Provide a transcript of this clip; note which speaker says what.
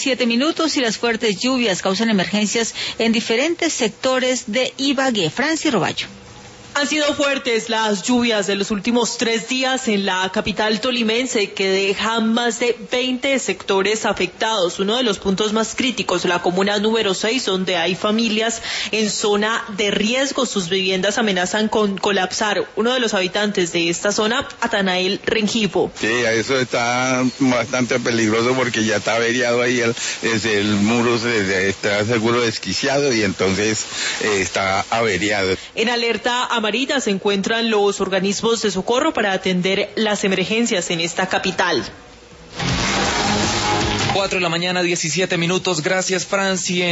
Speaker 1: 7 minutos y las fuertes lluvias causan emergencias en diferentes sectores de Ibagué. Franci Roballo.
Speaker 2: Han sido fuertes las lluvias de los últimos 3 días en la capital tolimense, que dejan más de 20 sectores afectados. Uno de los puntos más críticos, la comuna número 6, donde hay familias en zona de riesgo. Sus viviendas amenazan con colapsar. Uno de los habitantes de esta zona, Atanael Rengifo.
Speaker 3: Sí, eso está bastante peligroso porque ya está averiado ahí el muro, está seguro desquiciado y entonces está averiado.
Speaker 2: En alerta amarilla se encuentran los organismos de socorro para atender las emergencias en esta capital.
Speaker 4: 4 de la mañana, 17 minutos. Gracias, Franci.